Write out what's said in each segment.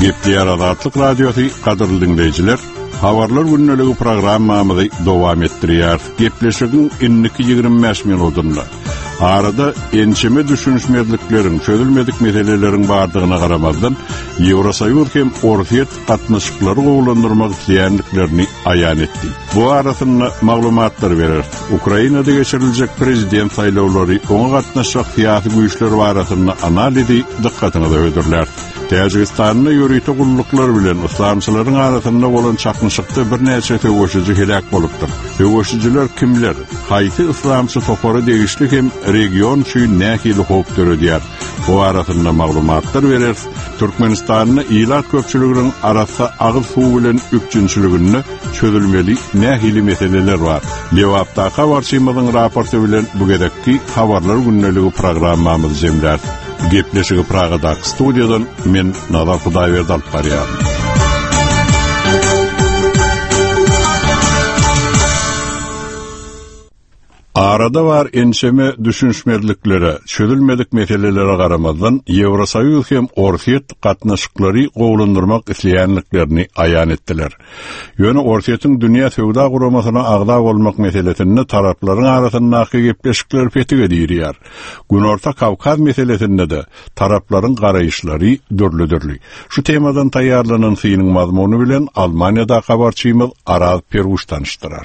Gepler Azatlyk Radiosu kadrly dinleyijiler, habarlar günneligi programmamyzy dowam etdirýär. Gepleşigiň 25 minutunda. Arada ençeme düşünüşmediklerin, çözülmedik meselelerin bardygyna garamazdan Ýewrosoýuz hem Orsiýet gatnaşyklary gowlandyrmak isleýänliklerini aýan etdi. Bu arasynda maglumatlar berer. Ukrainada geçiriljek prezident saýlawlary oňa gatnaşyk syýasy güýçler barasynda analizi dikkatyny öýdürler. Täjikistanyň ýürüýte gulluklar bilen islamçylaryň arasynda bolan çakmyşykda bir näçe töweşici helak bolupdyr. Töweşijiler kimler? Haýsy islamçy topary degişli hem region üçin nähili howp töredýär. Bu arasynda maglumatlar berer. Türkmenistanyň ýylat köpçüliginiň arasy agyr suw bilen üçinçiligini çözülmeli nähili meseleler bar. Lewapda habarçymyzyň raporty bilen bu gedekki habarlar günneligi programmamyzy jemlär. Gepleşigi Pragada studiýadan men Nazar Hudaýberdi alyp barýar. Arada var ençeme düşünşmedliklere, çözülmedik meselelere garamazdan Ýewrosoýuz hem Orsiýet gatnaşyklary gowlandyrmak isleýänliklerini aýan etdiler. Ýöne Orsiýetyň dünýä sowda guramasyna agda bolmak meselesinde taraplaryň arasyndaky gepleşikler petigi diýýär. Günorta Kawkaz meselesinde de taraplaryň garaýyşlary dörli. Şu temadan taýýarlanan synyň mazmuny bilen Almaniýada habarçymyz Araz Peruş tanışdyrar.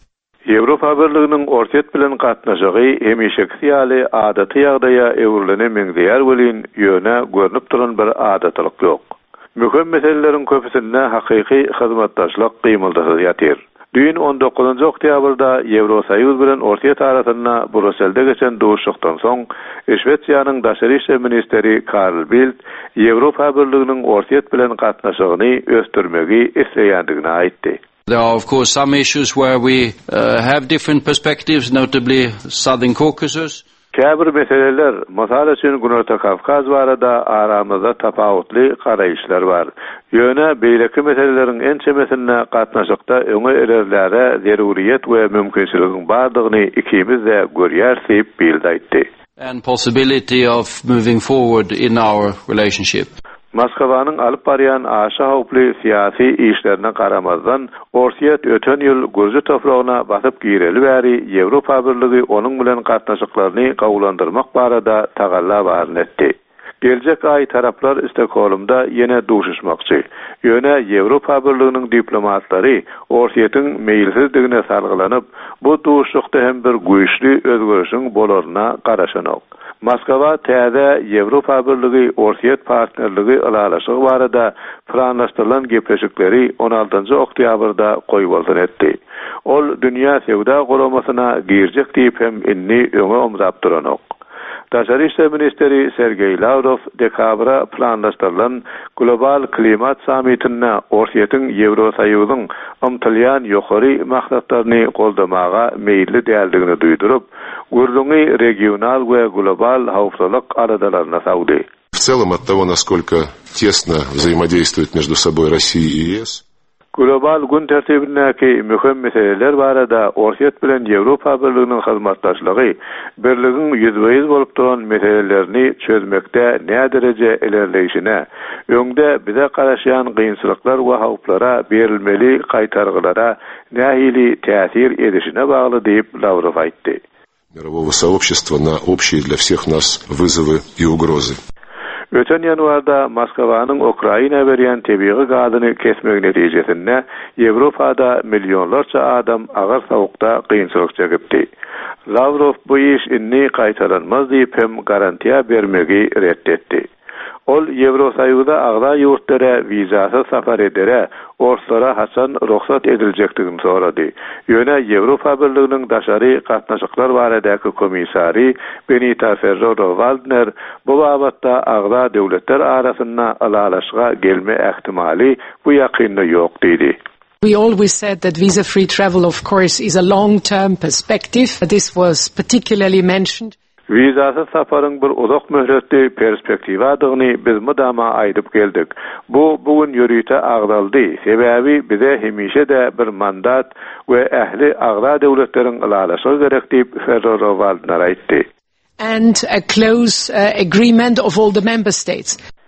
Ýewropa Birliginiň Orsiýet bilen gatnaşygy hemişeki ýaly adaty ýagdaýa ewrülene meňzeýär welin ýöne görnüp duran bir adatlyk ýok. Möhüm meseleleriň köpüsinde hakyky hyzmatdaşlyk gymyldygy ýatyr. Düýün 19-njy oktýabrda Ýewrosoýuz bilen Orsiýet arasynda Brüsselde geçen duşukdan soň Şwetsiýanyň daşary işler ministeri Karl Bildt Ýewropa Birliginiň Orsiýet bilen gatnaşygyny ösdürmegi isleýändigini aýtdy. There are, of course, some issues where we have different perspectives, notably Southern Caucasus. Käbir meseleler, mysal üçin Günorta Kawkaz barada aramyzda tapawutly garaýyşlar bar. Ýöne beýleki meseleleriň ençemesine gatnaşykda öňe ererlere zeruriýet we mümkinçiligiň bardygyny ikimiz de görýär diýip Bildt aýtdy. And possibility of moving forward in our relationship. Moskowanyň alyp barýan aşa howply syýasy işlerine garamazdan Orsiýet öten ýyl Gürji topragyna basyp gireli bäri Ýewropa Birligi onuň bilen gatnaşyklaryny gowlandyrmak barada tagalla baryn etdi. Geljek ay taraplar Stokholmda ýene duşuşmakçy. Ýöne Ýewropa Birliginiň diplomatlary Orsiýetyň meýilsizdigine salgylanyp, bu duşuşykda hem bir güýçli özgörüşiň bolaryna garaşanok. Moskwa täze Ýewropa Birligi Orsiýet partnerligi alalaşygy barada planlaşdyrylan gepleşikleri 16-njy oktýabrda goýup etdi. Ol dünýä sewda guramasyna girjek diýip hem inni öňe omzap duranok. Daşary işler ministeri Sergey Lavrov dekabra planlaşdyrylan global klimat sammitine Orsiýetyň Ýewrosoýuzyň ymtylýan ýokary maksatlaryny goldamaga meýilli däldigini duýdurup, gurluňy regional we global hawpsuzlyk aradalaryna sagdy. В целом от того, насколько тесно взаимодействуют между собой Россия и ЕС, global gün tertibindäki möhüm meseleler barada Orsiýet bilen Ýewropa Birliginiň hyzmatdaşlygy birligiň ýüzbeýiz bolup duran meselelerini çözmekde näme derece ilerleyişine, öňde bize garaşýan gynçylyklar we hawplara berilmeli gaýtargylara nähili täsir edişine bagly diýip Lavrov aýtdy. Мирового сообщества на общие для всех нас вызовы и угрозы. Öten ýanwarda Moskowanyň Ukraina berýän tebii gazyny kesmegi netijesinde Ýewropada millionlarça adam agar sowukda gynçylyk çekipdi. Lavrov bu iş inni gaýtaranmaz diýip hem garantiýa bermegi reddetdi. Ol Ýewrosoýuzda agda ýurtlara wizasyz safar edere, orslara haçan ruhsat ediljekdigini sorady. Ýöne Ýewropa Birliginiň daşary gatnaşyklar baradaky komissary Benita Ferrero-Waldner bu babatda agda döwletler arasynda alalaşyga gelme ähtimali bu ýakynda ýok diýdi. We always said that visa-free travel, of course, is a long-term perspective. This was particularly mentioned. Wizasyz saparyň bir uzak möhretli perspektiwa adygyny biz mudama aýdyp geldik. Bu bugün ýürüýte agdaldy. Sebäbi bize hemişe de bir mandat we ähli agda döwletleriň alalaşygy gerek diýip Ferrero-Waldner aýtdy. And a close agreement of all the member states.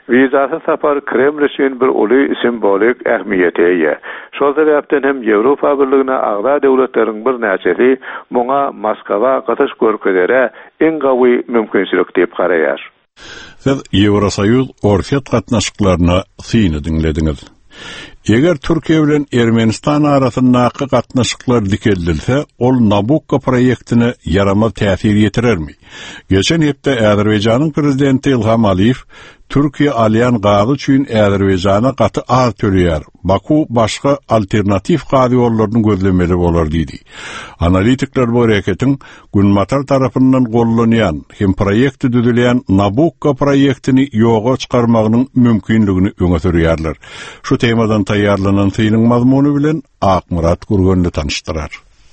Vizasy sapar Kreml üçin bir uly simbolik ähmiýete ýa. Şol sebäpden hem Ýewropa Birligine agza döwletleriň bir näçesi muňa Moskwa gatyş görkezere en gawy mümkinçilik diýip garaýar. Siz Ýewrosoýuz orsiýet gatnaşyklaryna syny dinlediňiz. Eger Türkiýe bilen Ermenistan arasyndaky gatnaşyklar dikeldilse, ol Nabucco proýektine yaramaz täsir ýetirermi? Geçen hepde Azerbaýjanyň prezidenti Ilham Aliýew Türkiýe alýan gazy üçin Azerbaýjana gaty az töleýär. Baku başga alternativ gazy ýollaryny gözlemeli bolar diýdi. Analitikler bu hareketin Günmatar tarapyndan gollanýan hem proýekti düzülen Nabucco proýektini ýoga çykarmagynyň mümkinligini öňe sürýärler. Şu temadan taýýarlanan synyň mazmuny bilen Akmurat Gurgenli tanıştyrar.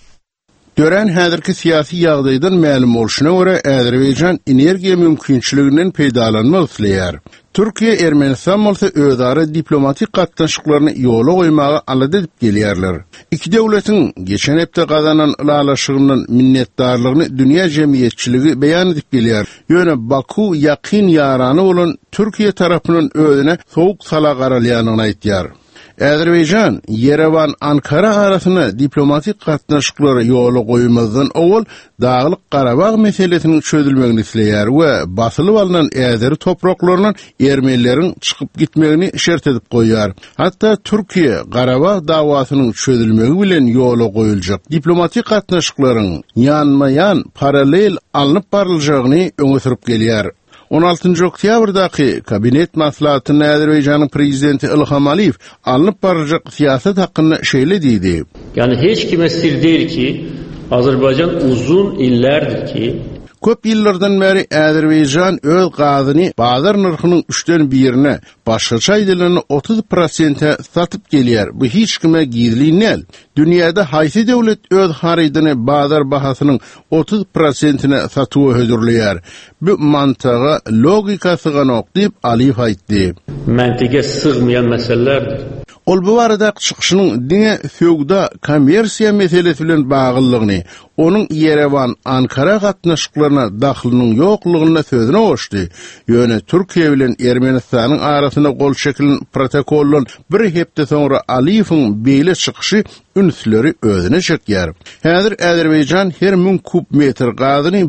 Dören häzirki siyasi ýagdaýdan ma'lum bolşuna görä Azerbaýjan energiýa mümkinçiliginden peýdalanmak isleýär. Türkiýe Ermenistan bolsa özara diplomatik gatnaşyklaryny ýola goýmagy alady edip gelýärler. Iki döwletiň geçen hepde gazanan ulalaşygynyň minnetdarlygyny dünýä jemgyýetçiligi beýan edip gelýär. Ýöne Baku ýakyn ýarany bolan Türkiýe tarapynyň özüne sowuk sala garalýanyny aýtýar. Azerbaýjan, Yerevan, Ankara arasyna diplomatik gatnaşyklary ýola goýmazdan owal Dağlyk Qarabağ meselesiniň çözülmegini isleýär we basylyp alynan äzeri topraklarynyň ermenileriň çykyp gitmegini şert edip goýýar. Hatda Türkiýe Qarabağ dawasynyň çözülmegi bilen ýola goýuljak diplomatik gatnaşyklaryň ýanma-ýan paralel alınıp baryljagyny öňe sürüp gelýär. 16 oktýabrdaky kabinet maslahatyny Azerbaýjanyň prezidenti Ilham Aliýew alınıp barajak siýasat hakkında şeýle diýdi. Yani hiç kime sir değil ki Azerbaycan uzun illerdir ki Köp ýyllardan beri Azerbaýjan öz gazyny bazar narhynyň 3den 1-ine, başgaça aýdylan 30% satyp gelýär. Bu hiç kime gizli näl. Dünýäde haýsy döwlet öz haraýdyny bazar bahasynyň 30%-ine satywy hödürleýär. Bu mantaga logikasy gana diýip Aliýew aýtdy. Mentige sığmayan meselelerdir. Ol bu arada çıkışının dine feudal kommersiya meselesi bilen bagyllygyny, onun Yerevan, Ankara gatnaşyklaryna dahlynyň ýoklugyna sözüne goşdy. Ýöne Türkiýe bilen Ermenistanyň arasyna gol çekilen protokollan bir hepde soňra Aliýewiň beýle çykyşy ünsleri özüne çekýär. Häzir Azerbaýjan her 1000 kub metr gazyny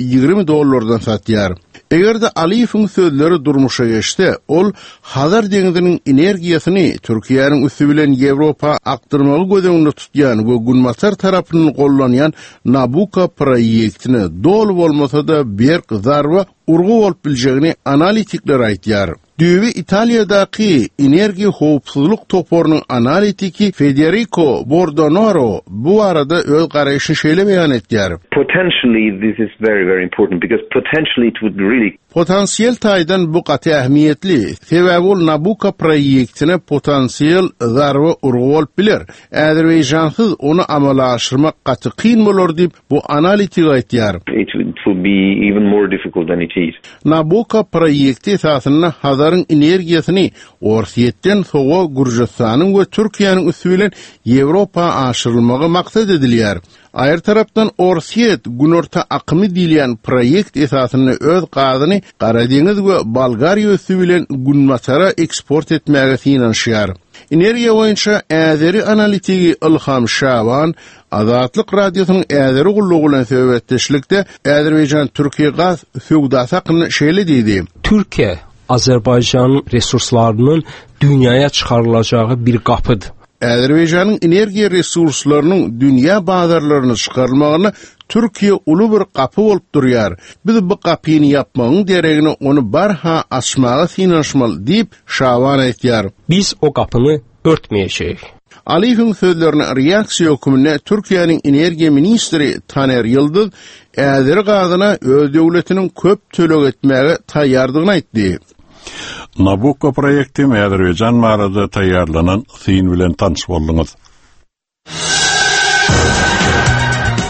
$120 satýar. Eger de Aliýewiň sözleri durmuşa geçse, ol Hazar deňiziniň energiýasyny Türkiýanyň üstü bilen Ýewropa akdyrmaly gözüňde tutýan we Günmatar tarapynyň gollanýan Nabucco proýektini dolu bolmasa da bir zarwa urgu bolup biljegini analitikler aýtýar. Düýbi Italiýadaky energiýa howpsuzlyk toporunyň analitiki Federico Bordonaro bu arada öz garaýyşyny şeýle beýan etýär. Potentially this is very, very important because potentially it would really Potansiyel taýdan bu gaty ähmiýetli. Sebäbi ol Nabucco proýektine potansiýel zarwa urgu bolup biler. Azerbaýjansyz onu amala aşyrmak gaty kyn bolar diýip bu analitik aýtýar. It would be even more difficult than it is. Nabucco proýekti esasyna Hazarın energiýasyny Orsiýetden sowa Gürjistanyň we Türkiýanyň üstü bilen Ýewropa aşyrylmagy maksat edilýär. Aýr tarapdan Orsiýet günorta akymy diýilen proýekt esasyny öz gazyny Gara Deňiz we Bolgariýa üstü bilen Günmatara eksport etmäge finansiýar. Energiýa boýunça äzeri analitigi Ilham Şaban Azatlyk radiosynyň äzeri gullugy bilen söhbetdeşlikde Azerbaýjan Türkiýe gaz feudasy hakkında şeýle diýdi. Türkiýe Azerbaýjanyň resurslarının dünyaya çıkarılacağı bir kapıdır. Azerbaýjanyň energiýa resurslarynyň dünýä bazarlaryna çykarylmagyna Türkiýe uly bir kapy bolup durýar. Biz bu kapyny yapmagyň deregini onu barha açmagy finansiýal diýip Şaban aýtýar. Biz o kapını örtmeyeceğiz. Aliýewiň sözlerine reaksiýa hökümine Türkiýanyň energiýa ministri Taner Yıldız äzeri gazyna öz döwletiniň köp tölek etmäge taýýardygyny aýtdy. Nabucco proýekti Azerbaýjan barada taýýarlanan syn bilen tanış boldyňyz.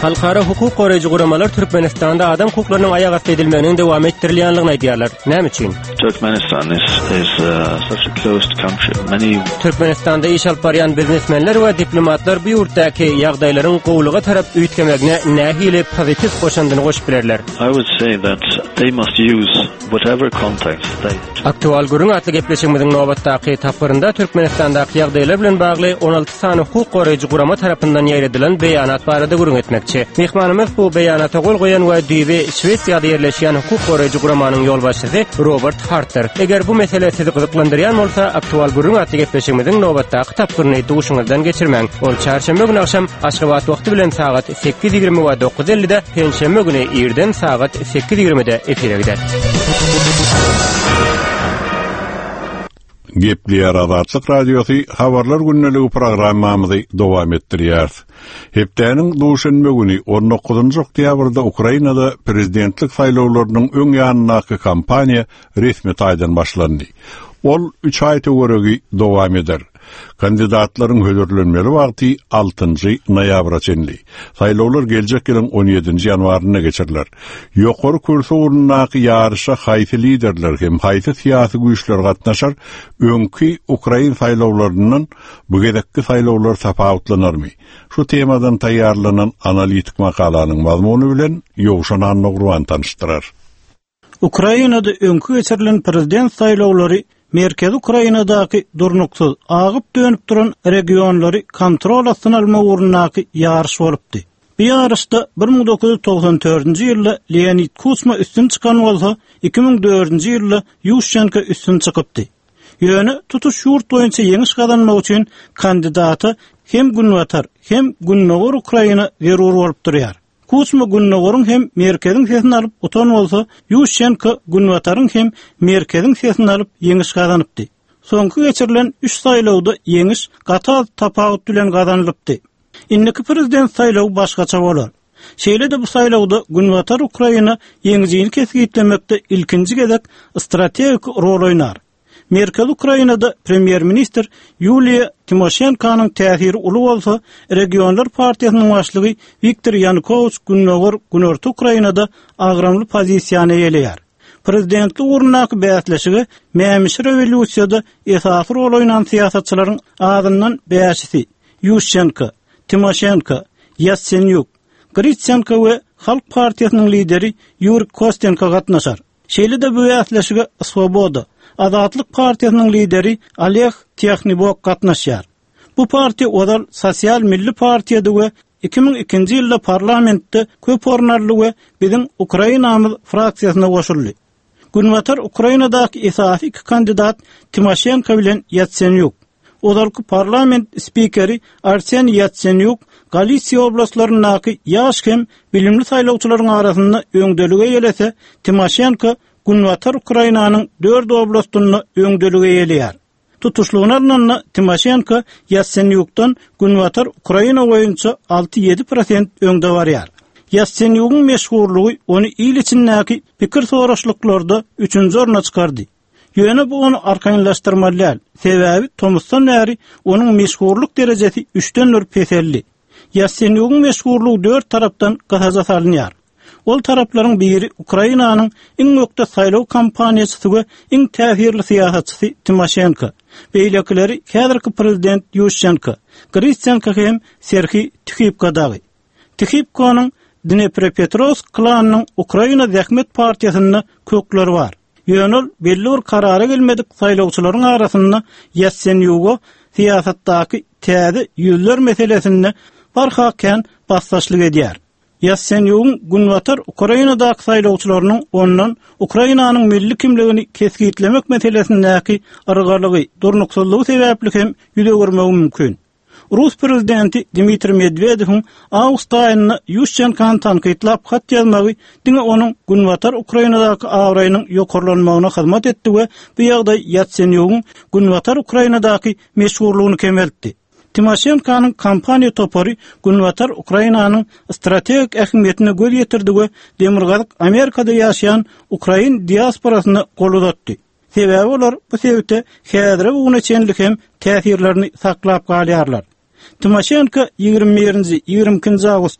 Halkara hukuk koruyucu guramalar Türkmenistan'da adam hukuklarının ayak astı edilmenin devam ettirilýänligini aýdýarlar. Näme üçin? Turkmenistan is such a closed country. Türkmenistan'da iş alyp barýan biznesmenler we diplomatlar bu ýurtdaky ýagdaýlaryň gowluga tarap üýtgemegine nähili pozitiv goşandyny goşup bererler. I would say that they must use whatever context they. Aktual gurun atly gepleşigimiziň nobatdaky tapyrynda Türkmenistandaky ýagdaýlar bilen bagly 16 sany hukuk koruyucu gurama tarapyndan ýaýradylan beýanat barada gurun etmekçi. Mehmanymyz bu beýanata gol goýan we diýbi Şwesiýada ýerleşýän hukuk koruyucu guramanın ýolbaşçysy Robert Harter. Eger bu mesele sizi gyzyklandyrýan bolsa, aktual gurun atly gepleşigimiziň nobatdaky tapyryny duşuňyzdan geçirmäň. Ol çarşamba güni akşam Aşgabat wagty bilen sagat 8:20 we 9:50-de, penşembe güni ýerden sagat 8:20-de efire gider. Gepliyar Azatlyk Radiosu Habarlar günneligi programmamyzy dowam etdirýär. Hepdeniň duşanma güni 19 oktýabrda Ukrainada prezidentlik saýlawlarynyň öň ýanynaky kampaniýa resmi taýdan başlandy. Ol 3 aý töweregi dowam eder. Kandidatlaryň hödürlenmeli wagty 6 noýabra çenli. Saýlawlar geljek ýylyň 17 ýanwaryna geçiriler. Ýokary kürsü urunnaky ýarşa haýsy liderler hem haýsy syýasy güýçler gatnaşar. Öňki Ukraina saýlawlarynyň bu gedekki saýlawlar tapawutlanarmy? Şu temadan taýýarlanan analitik makalanyň mazmuny bilen Ýowşan Nogruan tanışdyrar. Ukrainada öňkü geçirilen prezident saýlawlary Merkezi Ukrainadaky durnuksuz agyp dönüp duran regionlary kontrol astyna alma urunnaky ýarşy bolupdy. Bu ýarşda 1994-nji ýylda Leonid Kuchma üstün çykan bolsa, 2004-nji ýylda Yushchenko üstün çykypdy. Ýöne tutuş ýurt boýunça ýeňiş kazanmak üçin kandidaty hem Gunwatar hem Gunnowar Ukraina zerur bolup durýar. Kuchma Gunnowar hem merkeziň sesini alyp utan bolsa, Yushchenko Gunwataryň hem merkeziň sesini alyp ýeňiş kazanypdy. Soňky geçirilen 3 saýlawda ýeňiş gatal tapawut bilen kazanylypdy. Indiki prezident saýlawy başgaça bolar. Şeýle-de bu saýlawda Gunwatar Ukraina ýeňijini kesgitlemekde ilkinji gezek strategik rol oýnar. Merkel Ukrainada premier minister Yulia Tymoshenko'nun täsiri uly bolsa, Regionlar partiýasynyň başlygy Viktor Yanukovych Gunnowar Günorta Ukrainada agramly pozisiýany eýleýär. Prezidentlik urunnaky bäsleşigi Mämiş rewolýusiýada esasy rol oýnan syýasatçylaryň adyndan bäşisi Yushchenko, Tymoshenko, Yatsenyuk, Gritsenko we Halk partiýasynyň lideri Yuri Kostenko gatnaşar. Şeýle-de bu bäsleşigi Svoboda Azatlyk partiýasynyň lideri Oleg Tekhnibok gatnaşýar. Bu partiýa odal sosial milli partiýady we 2002-nji ýylda parlamentde köp ornarly we biziň Ukrainamyz fraksiýasyna goşuldy. Gunwatar Ukrainadaky esasy iki kandidat Tymoshenko bilen Yatsenyuk. Odalky parlament spikeri Arsen Yatsenyuk Galisiýa oblastlarynyňky ýaş hem bilimli saýlawçylaryň arasynda öňdelige ýelese, Tymoshenko Gunwatar Ukrainanyň 4 oblastyny öňdelige ýelýär. Tutuşlugyna arnanna Tymoshenko Yatsenyukdan Gunwatar Ukraina boýunça 6-7% öňde barýar. Yatsenyugyň meşhurlugy ony il içindäki pikir soraşlyklarda 3-nji orna çykardy. Ýöne bu onu arkaňlaşdyrmaly. Sebäbi Tomusdan näri onuň meşhurluk derejesi 3-den bir peselli. Yatsenyugyň meşhurlugy 4 tarapdan gazaja salynýar. Ol taraplaryň biri Ukrainanyň iň öňde saýlaw kampaniýasy we iň täsirli syýasatçysy Tymoshenko. Beýlekileri häzirki prezident Yushchenko, Gritsenko hem Serhiy Tikhipkadagy. Tikhipkanyň Dnepropetrovsk klanynyň Ukraina Zähmet partiýasyna kökleri bar. Ýönül belli bir karara gelmedik saýlawçylaryň arasynda Yatsenyugo syýasatdaky täze ýüzler meselesinde barhaken bassaşlyk edýär. Yatsenyugyň Gunwatar Ukrainadaky saýlawçylarynyň ondan Ukrainanyň milli kimligini kesgitlemek meselesindäki argalygy, durnuksuzlygy sebäpli hem ýüze görmegi mümkin. Rus prezidenti Dmitri Medvedev'in awgust aýynda Yushchenko'ny tankytlap hat ýazmagy diňe onuň Gunwatar Ukrainadaky awraýynyň ýokarlanmagyna hyzmat etdi we bu ýagdaý Yatsenyugyň Gunwatar Ukrainadaky meşhurlugyny kemeltdi. Tymoshenko'nun kampaniýa topary Gunwatar Ukrainanyň strategik ähmiýetine göz ýetirdi we demirgazyk Amerikada ýaşaýan Ukrain diasporasyna gol uzatdy. Sebäbi olar bu sebäpde häzir bugüne çenlik hem täsirlerini saklap galýarlar. Tymoshenko 21-22 awgustda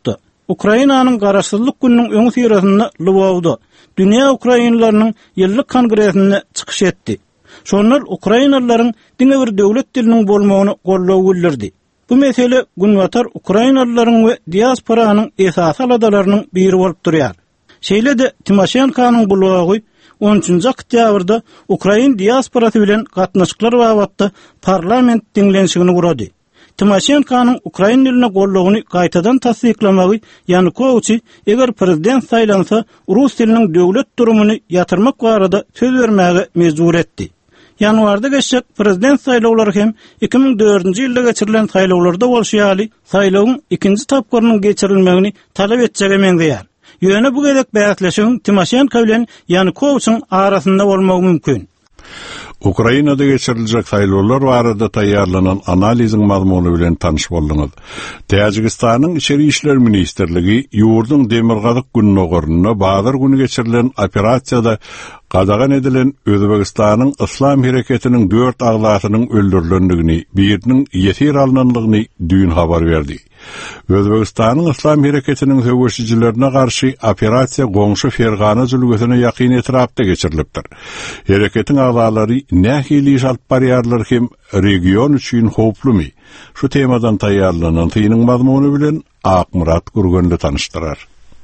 Ukrainanyň garaşsyzlyk gününiň öňü sirasynda Lwow'da Dünýä Ukrainalarynyň ýyllyk kongresine çykyş etdi. Şonlar Ukrainalaryň diňe bir döwlet diliniň bolmagyny gollaw bildirdi. Bu mesele günwatar Ukrainalaryň we diasporanyň esasy aladalarynyň biri bolup durýar. Şeýle de Timoshenkanyň bulwagy 13-nji oktýabrda Ukrain diasporasy bilen gatnaşyklar babatda parlament diňlenşigini gurady. Timoshenkanyň Ukrain diline gollawyny gaýtadan tasdiklamagy Yanukovych eger prezident saýlansa rus diliniň döwlet durumyny ýatyrmak barada söz bermäge mejbur etdi. Yanwarda geçecek prezident saýlawlary hem 2004-nji ýylda geçirilen saýlawlarda bolşýaly saýlawyň ikinji tapgyrynyň geçirilmegini talap etjegi meňzeýär. Ýöne bu gerek bäsleşiň Timoshenko bilen Yanukowyň arasynda bolmagy mümkin. Ukrainada geçirilecek saýlawlar barada taýýarlanan analiziň mazmuny bilen tanyş bolduňyz. Täjikistanyň içeri işler ministrligi ýurduň demirgazyk gününe gorunna bazar günü geçirilen operasiýada qadagan edilen Özbegistanyň Islam hereketiniň 4 aglasynyň öldürilendigini, biriniň ýetir alnanlygyny düýün habar berdi. Özbegistanyň Islam hereketiniň söwüşçilerine garşy operasiýa goňşy Fergana zülgüsine ýakyn etrapda geçirilipdir. Hereketiň aglalary nähili iş alyp barýarlar hem region üçin howplumy? Şu temadan taýýarlanan tynyň mazmuny bilen Akmurat Gurgönli tanışdyrar.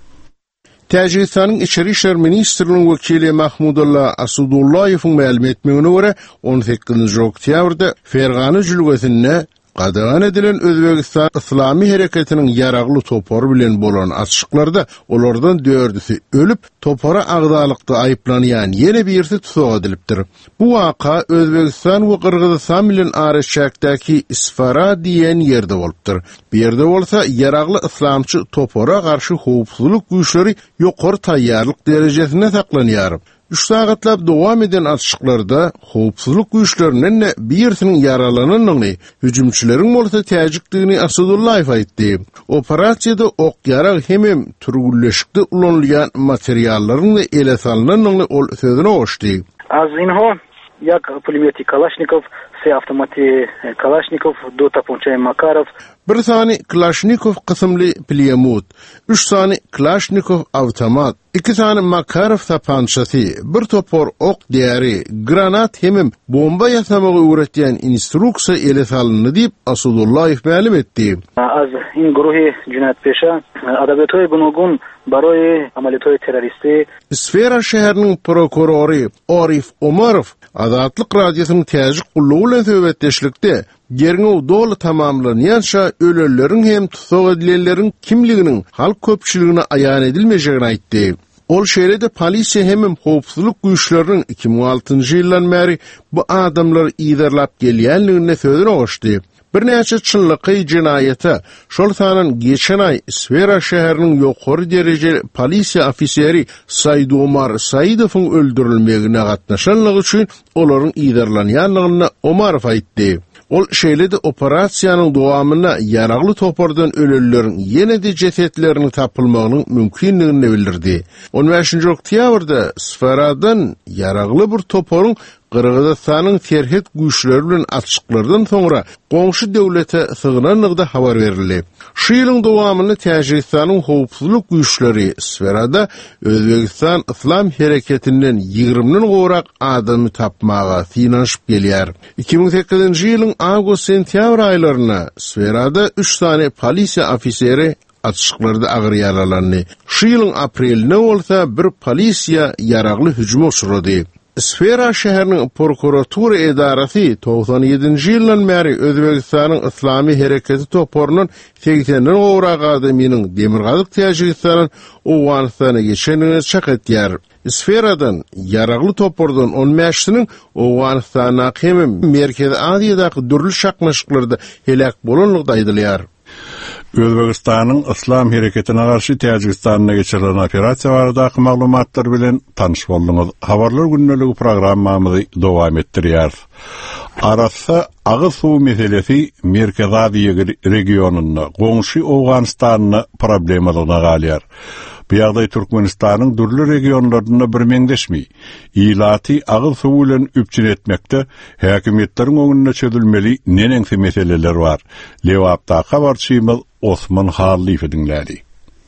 Täjikistanyň içeri işler ministriniň wekili Mahmudullah Asudullayewiň ma'lum etmegine görä 18-nji oktýabrda Fergana zülgüsine qadagan edilen Özbegistan Islami hereketiniň ýaragly topor bilen bolan atşyklarda olardan 4'üsi ölüp topora agdalykda aýyplanýan ýene birisi tutsak edilipdir. Bu waka Özbegistan we Kyrgyzstan bilen araşykdaky Isfara diýen ýerde bolupdyr. Bu ýerde bolsa ýaragly islamçy topora garşy howpsuzlyk güýçleri ýokary taýýarlyk derejesine saklanýar. 3 sagatlap dowam eden atşyklarda howpsuzlyk güýçleriniň birisiniň yaralananyny, hüjümçileriň bolsa täjikdigini Asadullayew aýtdy. Operasiýada ok ýarag hem türgülleşikde ulanylýan materiallaryň da ele salynanyny ol sözüne goşdy. Az inho як пулемети Калашников, все автоматы Калашников, до тапончай Макаров. Bir sani Kalashnikov kısımlı pulemyot, 3 sani Kalashnikov avtomat, 2 sani Makarov tapançası, bir topor ok değeri, granat hemim bomba yasamağı öğretyen instruksiya ele salındı deyip Asadullayew ma'lum etdi. Az in guruhi cinayet peşa adabetoy gunogun baroy amaliyetoy teröristi. Sfera şäheriniň prokurory Arif Omarov Azatlyk radiosynyň täjik gullugy bilen söhbetleşlikde Gerňew doly tamamlanýança ölelleriň hem tutsak edilenleriň kimliginiň halk köpçüligine aýan edilmejegini aýtdy. Ol şeýlede polisiýa hem howpsuzlyk güýçleriniň 2006-njy ýyldan beri bu adamlar ýydarlap gelýänligine sözüne goşdy. Bir näçe çynlyky jinayeta şol sanyň geçen ay Sfera şäheriniň ýokary derejeli polisiýa ofiseri Said Omar Saidowyň öldürilmegine gatnaşanlygy üçin olaryň ýydarlanýanlygyny Omarov aýtdy. Ol şeýlede operasiýanyň dowamyna ýaragly topordan ölelleriň ýene-de jesetlerini tapylmagynyň mümkinligini bildirdi. 15-nji oktýabrda Sferadan ýaragly bir toporyň Kırgızstanyň terhet güýçleri bilen atşyklardan soňra goňşy döwlete sığınanlygda habar berildi. Şu ýylyň dowamyny Täjikistanyň howpsuzlyk güýçleri Sferada Özbegistan Islam hereketinden 20-den gowrak adamy tapmaga synanyşyp gelýär. 2008-nji ýylyň awgust-sentýabr aýlaryna Sferada 3 sany polisiýa ofiseri atşyklarda agyr yaralandy. Şu ýylyň apreline bolsa bir polisiýa ýaragly hüjüme uçrady. Sfera şäheriniň prokuratura edarasy 97-nji ýyldan beri Özbegistanyň Islami hereketi toporunyň 80-den gowrak adamynyň demirgazyk Täjikistanyň Owganystana geçenini çak etýär. Sferadan ýaragly topordan 15-siniň Owganystana hem Merkezi Aziýadaky dürli şakmaşyklarda helak bolanlygy aýdylýar. Özbegistanyň Islam hereketine garşy Täjikistanyna geçirilen operasiýa baradaky maglumatlar bilen tanyş bolduňyz. Habarlar günneligi programmamyzy dowam etdirýär. Arasa agy suw meselesi Merkezi Aziýa regionuny, goňşy Owganystanyny problemalygyna galýar. Bu ýagdaý Türkmenistanyň dürli regionlaryna bir meňdeşmi, ýylaty agy suw bilen üpçün etmekde häkimetleriň öňüne çözülmeli neneňsi meseleler bar. Lewapda habarçymyz Osman Halliýew dinlädi.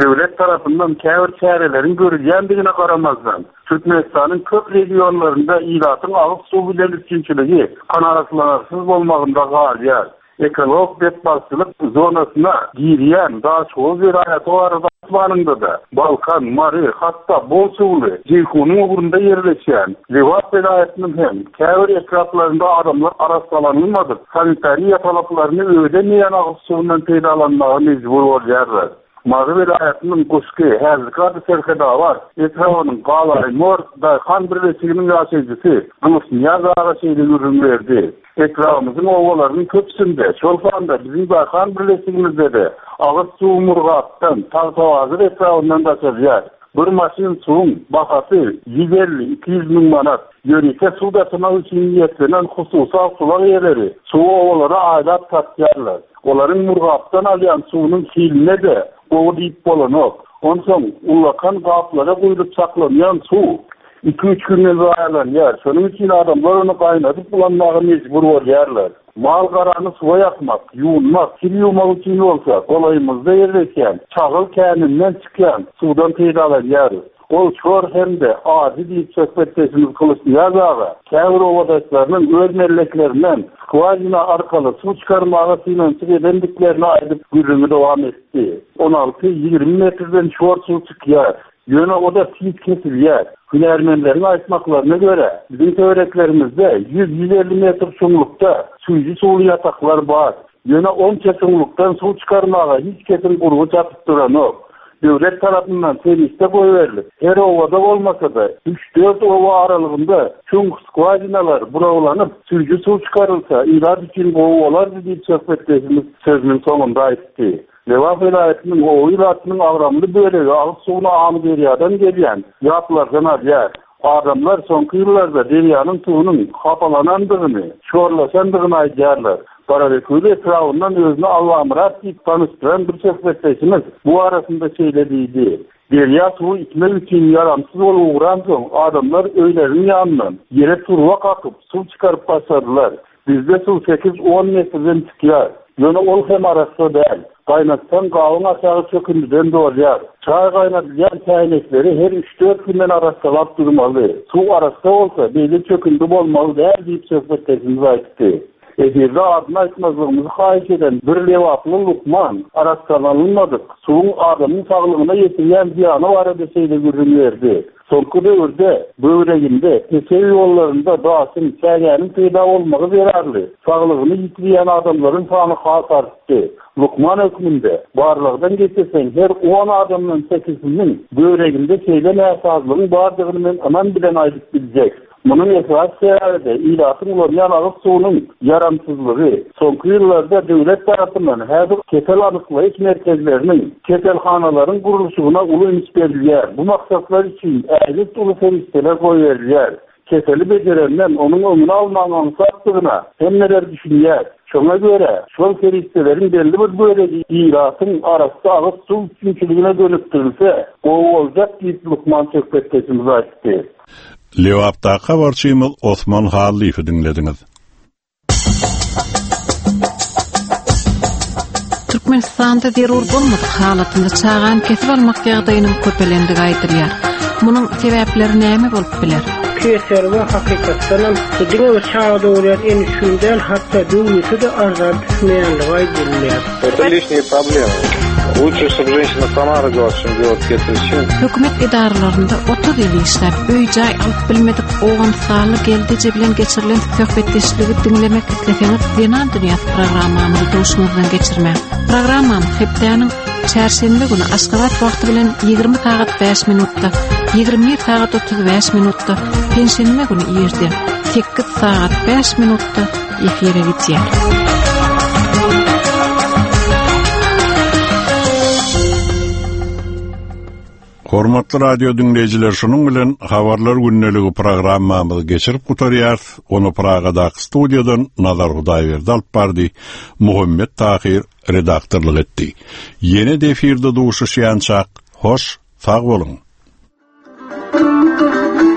Devlet tarafından käbir çärelerin görülýändigine garamazdan Türkmenistan'ın köp regionlarında ilatın agyk suw bilen üçinçiligi kanaatlanarsyz bolmagynda galýar. Ekolog betbaşçylyk zonasına girýän daha çoğu vilayety barada da Balkan, Mari, hatta bol suwly Jeyhunun ugrunda yerleşýän Livat vilayetinin hem käbir etraflarında adamlar arasalanmadyk sanitariya talaplaryny ödemeýän agyk suwundan peýdalanmagy mejbur bolýarlar. Mari vilayetinin Goşky, Herzikady serheda var. Etrafının Galay, Mor, Dayhan birleşiginin ýaşaýjysy Gülsniyaz ağa şeýle görünberdi. Etrafımızın ovalarının köpsünde, şolfanda bizim Dayhan birleşigimizde de agyk suw murgatdan, tag-tawazır etrafından daşaýar. Bir maşin suwun bahasy 150-200 min manat. Yörükte suw daşymak üçin niýetlenen hususy suwak ýerleri suw owalara aýlap tatýarlar. Olaryň murgatdan alýan suwunyň hiline de owa diýip bolanok. Onsoň ulakan gaplara goýulyp saklanýan suw 2-3 günden aýlanýar. Şonuň üçin adamlar onu gaýnadyp bulanmagy mejbur bolýarlar. Mal garany suwa ýakmak, ýuwunmak, kir ýuwmak üçin bolsa, golaýymyzda ýerleşýän, çagyl käninden çykýan suwdan peýdalanýar. Ol çor hemde adi diýip söhbetleşimiz Gülsniyaz ağa, käbir owadaşlarynyň öz melleklerinden skvajina arkaly suw çykarmagy synançyk edendiklerini aýdyp gürrüňi dowam etdi. 16-20 metrden şor suw çykýar. Ýöne o da pis kesilýär. Hünermenleriň aýtmaklaryna göre, bizim töwereklerimizde 100-150 metr çuňlukda suýjy suwly ýataklar bar. Ýöne 10 çuňlukdan suw çykarmaga hiç kesin gurgu çapyp duranok. Devlet tarafından teriste goýberilip, her owada bolmasa da 3-4 owa aralygynda çoň skvajinalar burawlanyp, suýjy suw çykarylsa, ilad üçin owalar diýip söhbetleşimiz sözüniň soňunda aýtdy. Livat vilayetinin o ilatynyň agramly bölegi agyk suwuna amy derýadan gelýän ýaplardan alýar. Adamlar soňky ýyllarda derýanyň suwunyň hapalanandygyny, şorlaşandygyny aýdýarlar. Baradekuli etrafından özüne Allah'mırat diýip tanıştıran bir söhbetleşimiz bu arasında söylediğiydi. Derya suwu içmek için yaramsız olup uğran soň adamlar öýleriniň ýanyndan yere turwa kakıp suw çykaryp başladylar. Bizde suw 8-10 metrden çykýar. Ýöne ol hem arasda däl. Gaýnatsan gawyň aşağı çökündüden dolýar. Çay gaýnatylýan çaýnekleri her 3-4 günden arastalap durmaly. Suw arasda bolsa beýle çökündü bolmaly däl diýip söhbetleşimiz aýtdy. Edirde adını aýtmazlygymyzy haýyş eden bir lewaply Lukman arastalanmadyk. Suwuň adamyň saglygyna ýetirýän ziýany barada şeýle görünýärdi. Soňky döwürde böwreginde, kesew ýollarynda daşyn çägäniň peýda bolmagy berarly. Saglygyny ýitirýän adamlaryň sany has artdy. Lukman hökmünde barlygdan geçirseň her 10 adamyň 8-iniň böwreginde şeýle näsazlygyň bardygyny men aman bilen aýdyp biljek. Bunun esas sebäbi ilatyň ulanýan agyk suwunyň yaramsızlygy. Soňky ýyllarda döwlet tarapyndan häzir kesel anyklaýyş merkezleriniň, keselhanalaryň gurulşyna uly üns berilýär. Bu maksatlar üçin ägit uly feristeler goýulýar. Keseli bejerenden onuň öňüne almagyň satdygyna hemmeler düşünýär. Şoňa göre şol feristeleriň belli bir bölegi ilatyň arasynda agyk suw üçinçiligine dönüpdirilse, o boljak diýip Lukman söhbetleşimiz aýtdy. Lewapda habarçymyl Osman Halifi dinlediňiz. Türkmenistanda derur bolmadyk halatynda çağan kesip almak ýagdaýynyň köpelendiği aýdylýar. Munyň sebäpleri näme bolup biler? Keserwe hakykatdan diňe çağda bolan en üçünden hatda döwleti de arzan düşmeýänligi aýdylýar. Это лишние проблемы. Лучше, чтобы женщина сама родилась, чем делать кесарь. Hökümet idaralarynda 30 ýyl işläp, öý-jaý alyp bilmedik oğan sağly geldiçe bilen geçirilen söhbetleşligi dinlemek isleseňiz, Denan Dünýäsi programmany doşuňyzdan geçirmek. Programmam hepdeniň çarşembe günü Aşgabat wagty bilen 20 saat 5 minutda, 21 saat 35 minutda, penşenbe günü ýerde 8 saat 5 minutda efire gitýär. Hormatly radio dinleyijiler, şonuň bilen habarlar günneligi programmamyzy geçirip gutarýar. Onu Pragadaky studiýadan Nazar Hudaýberdi alyp bardy. Muhammed Tahir redaktorlyk etdi. Ýene de efirde duşuşýançak. Hoş, sag bolun.